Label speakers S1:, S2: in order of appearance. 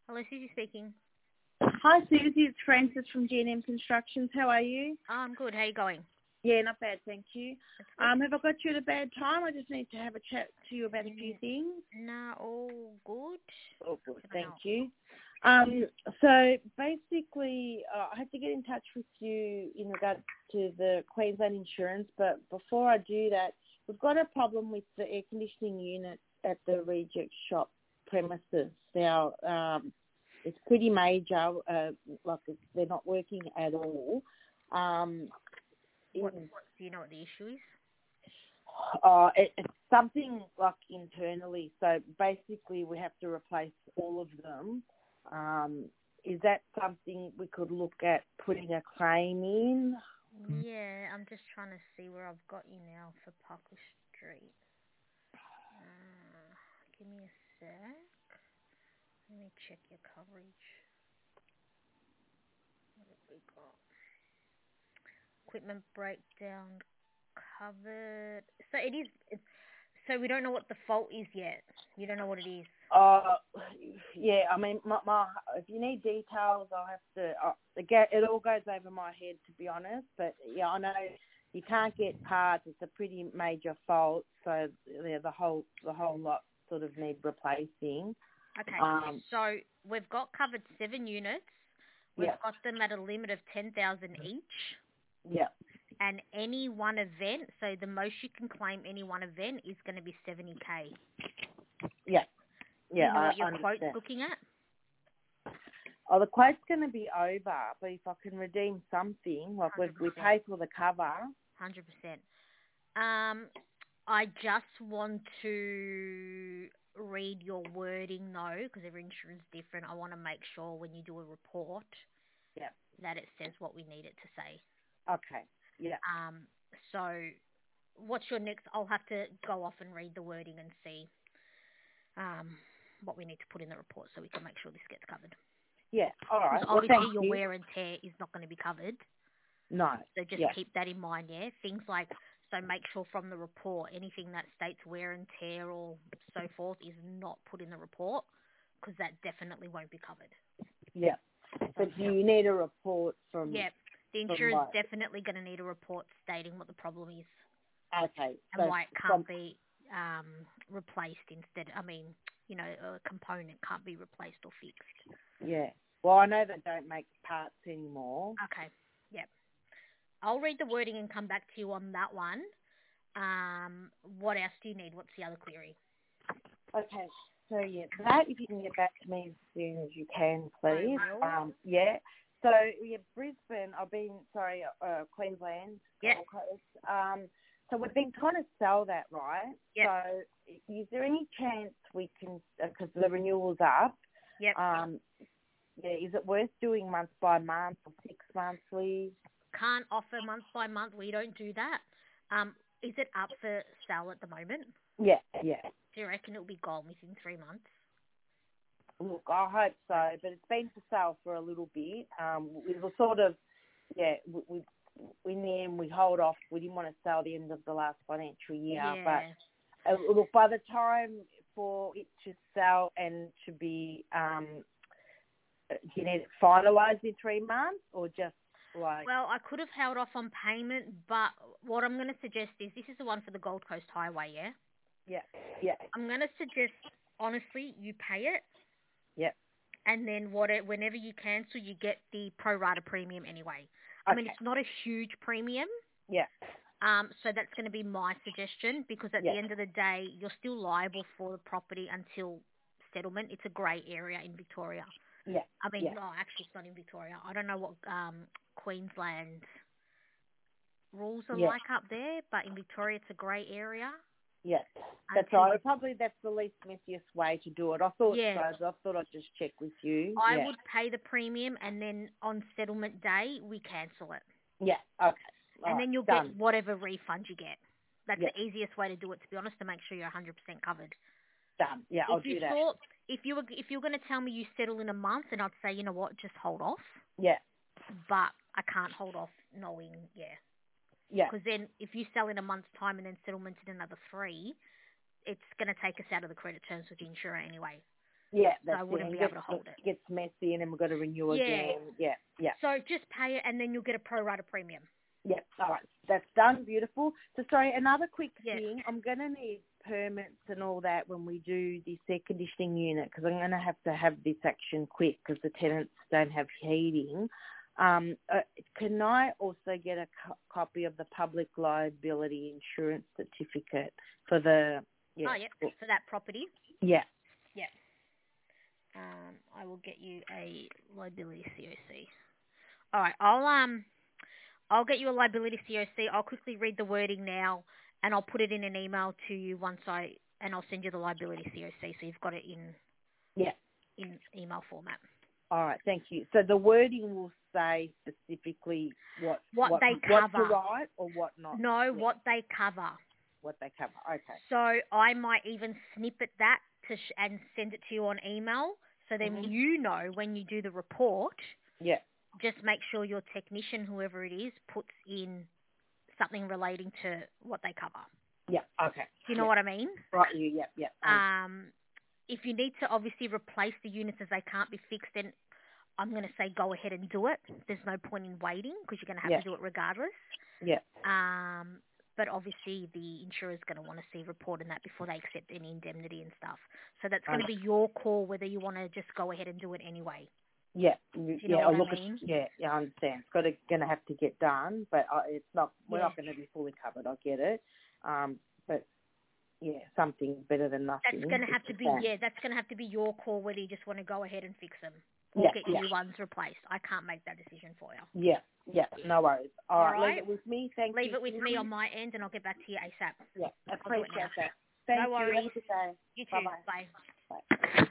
S1: Hello, Susie speaking.
S2: Hi, Susie. It's Frances from G&M Constructions. How are you?
S1: I'm good. How you going?
S2: Yeah, not bad, thank you.
S1: That's good.
S2: Have I got you at a bad time? I just need to have a chat to you about a few things.
S1: Nah, all good.
S2: Oh, good.
S1: Can I
S2: Thank
S1: help?
S2: you. So basically, I had to get in touch with you in regard to the Queensland insurance, but before I do that, we've got a problem with the air conditioning unit at the Reject Shop premises. Now, it's pretty major, they're not working at all.
S1: Do you know what the issue is?
S2: It's something like internally. So basically, we have to replace all of them. Is that something we could look at putting a claim in?
S1: Yeah, I'm just trying to see where I've got you now for Parker Street. Give me a sec. Let me check your coverage. What have we got? Equipment breakdown covered. So it is. So we don't know what the fault is yet. You don't know what it is.
S2: Yeah. I mean, if you need details, I'll have to. It all goes over my head, to be honest. But yeah, I know you can't get parts. It's a pretty major fault, so yeah, the whole lot sort of need replacing.
S1: Okay. So we've got covered 7 units. We've got them at a limit of 10,000 each.
S2: Yeah.
S1: And any one event, so the most you can claim any one event is going to be 70K.
S2: Yeah.
S1: Do you know what your quote's looking at?
S2: Oh, the quote's going to be over, but if I can redeem something, like we pay for the cover.
S1: 100%. I just want to read your wording, though, because every insurance is different. I want to make sure when you do a report that it says what we need it to say.
S2: Okay. Yeah.
S1: So what's your next? I'll have to go off and read the wording and see what we need to put in the report so we can make sure this gets covered.
S2: Yeah. All right.
S1: Because obviously your wear and tear is not going to be covered.
S2: No.
S1: So just keep that in mind, yeah? Things like, so make sure from the report, anything that states wear and tear or so forth is not put in the report because that definitely won't be covered.
S2: Yeah. But do you need a report from...
S1: Yeah. The insurer's definitely going to need a report stating what the problem is.
S2: Okay.
S1: And why it can't be replaced instead. I mean, a component can't be replaced or fixed.
S2: Yeah. Well, I know they don't make parts anymore.
S1: Okay. Yep. I'll read the wording and come back to you on that one. What else do you need? What's the other query?
S2: Okay. So, yeah, that, if you can get back to me as soon as you can, please. Yeah. So, Brisbane, Queensland, Gold Coast. So we've been trying to sell that, right?
S1: Yep.
S2: So is there any chance we can, because the renewal's up,
S1: yep.
S2: Is it worth doing month by month or 6 monthly?
S1: Can't offer month by month. We don't do that. Is it up for sale at the moment?
S2: Yeah.
S1: Do you reckon it'll be gone within 3 months?
S2: Look, I hope so, but it's been for sale for a little bit. We were sort of, we in the end we hold off. We didn't want to sell the end of the last financial year, but look, by the time for it to sell and to be, you need it finalised in 3 months or just like...
S1: Well, I could have held off on payment, but what I'm going to suggest is this is the one for the Gold Coast Highway, yeah?
S2: Yeah.
S1: I'm going to suggest, honestly, you pay it.
S2: Yeah.
S1: And then whenever you cancel, you get the pro rata premium anyway. I mean, it's not a huge premium.
S2: Yeah.
S1: So that's going to be my suggestion because at the end of the day, you're still liable for the property until settlement. It's a grey area in Victoria.
S2: Yeah.
S1: I mean, no, actually it's not in Victoria. I don't know what Queensland rules are like up there, but in Victoria it's a grey area.
S2: Yeah, that's right. That's the least messiest way to do it. I thought so. I thought I'd just check with you.
S1: I would pay the premium and then on settlement day we cancel it.
S2: Yeah, okay.
S1: And then you'll get whatever refund you get. That's the easiest way to do it, to be honest, to make sure you're 100% covered.
S2: Done. Yeah, I'll do that.
S1: If you were going to tell me you settle in a month, then I'd say, you know what, just hold off.
S2: Yeah.
S1: But I can't hold off knowing,
S2: Yeah.
S1: Because then if you sell in a month's time and then settlement in another 3, it's going to take us out of the credit terms with the insurer anyway.
S2: Yeah,
S1: so
S2: that's
S1: I wouldn't
S2: it.
S1: be able to hold it.
S2: It gets messy, and then we've got to renew again. Yeah.
S1: So just pay it, and then you'll get a pro rata premium.
S2: Yeah, all right. That's done. Beautiful. So, sorry, another quick thing. I'm going to need permits and all that when we do this air conditioning unit, because I'm going to have this action quick because the tenants don't have heating. Can I also get a copy of the public liability insurance certificate for the...
S1: Yeah. Oh, yeah, for that property?
S2: Yeah.
S1: Yeah. I will get you a liability COC. All right, I'll get you a liability COC. I'll quickly read the wording now, and I'll put it in an email to you and I'll send you the liability COC, so you've got it in email format.
S2: All right, thank you. So the wording will say specifically what
S1: they cover.
S2: What to write or what not.
S1: No, what they cover.
S2: What they cover. Okay.
S1: So I might even snippet that and send it to you on email, so then you know when you do the report.
S2: Yeah.
S1: Just make sure your technician, whoever it is, puts in something relating to what they cover.
S2: Yeah. Okay.
S1: Do you know what I mean?
S2: Right. Yeah.
S1: If you need to obviously replace the units as they can't be fixed, then I'm going to say go ahead and do it. There's no point in waiting because you're going to have to do it regardless.
S2: Yeah.
S1: But obviously the insurer's going to want to see a report on that before they accept any indemnity and stuff. So that's going to be your call whether you want to just go ahead and do it anyway.
S2: Yeah.
S1: Do you know what I mean?
S2: I understand. It's going to have to get done, but it's not. We're not going to be fully covered. I get it. But yeah, something better than nothing.
S1: That's going to have to be that's going to have to be your call whether you just want to go ahead and fix them or get new ones replaced. I can't make that decision for you.
S2: Yeah, no worries. All right, leave it with me. Thank you.
S1: Leave it with me on my end, and I'll get back to you ASAP.
S2: Yeah, appreciate that.
S1: No worries.
S2: Have a good day.
S1: You too.
S2: Bye-bye.
S1: Bye.
S2: Bye.